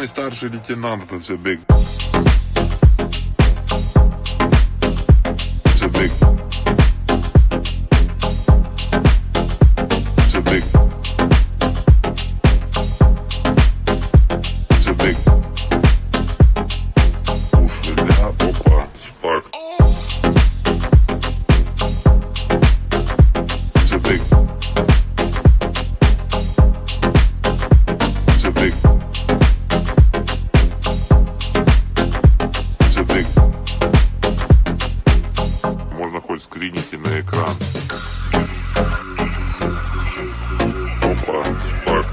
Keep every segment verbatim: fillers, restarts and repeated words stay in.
Самый старший лейтенант, это все биг. Все биг. Все биг. Все биг. Уж ля, опа, спарк. Все биг. Все биг. Все биг. Можно хоть скринить и на экран. Опа, спарк.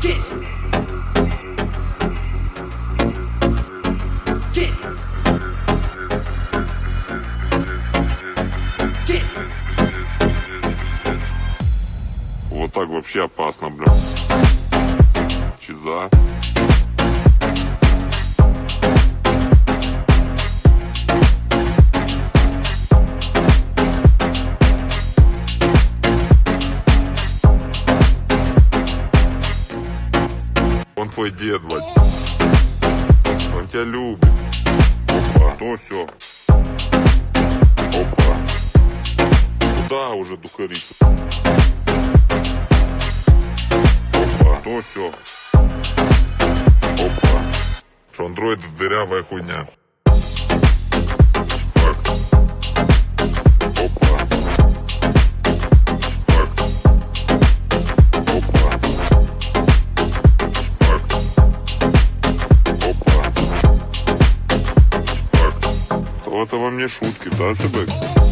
Вот так вообще опасно, бля. Чиза. Он твой дед, блядь. Он тебя любит. Опа, то все. Опа. Куда уже духарить? Опа, то все. Опа. Что андроид дырявая хуйня. Спарк. Опа. Спарк. Опа. Спарк. Опа. Спарк. То это во мне шутки, да, Себек?